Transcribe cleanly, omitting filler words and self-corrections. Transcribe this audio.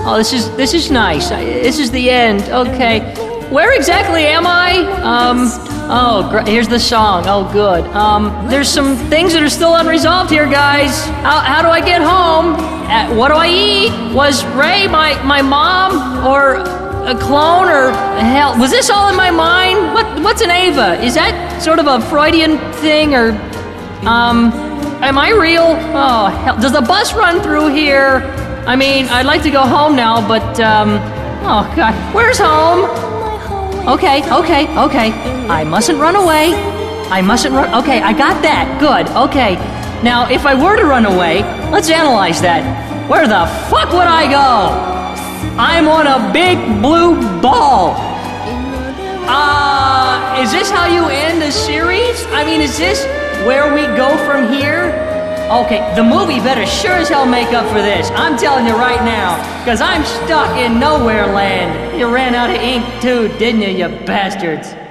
Oh, this is nice. This is the end. Okay. Where exactly am I? Here's the song. Oh, good. There's some things that are still unresolved here, guys. How do I get home? What do I eat? Was Ray my mom or a clone or hell? Was this all in my mind? What's an Ava? Is that sort of a Freudian thing or am I real? Oh, hell. Does the bus run through here? I mean, I'd like to go home now, but oh God, where's home? Okay. I mustn't run away. Okay, I got that. Good. Okay. Now, if I were to run away, let's analyze that. Where the fuck would I go? I'm on a big blue ball. Is this how you end a series? I mean, is this where we go from here? Okay, the movie better sure as hell make up for this. I'm telling you right now, because I'm stuck in nowhere land. You ran out of ink too, didn't you, you bastards?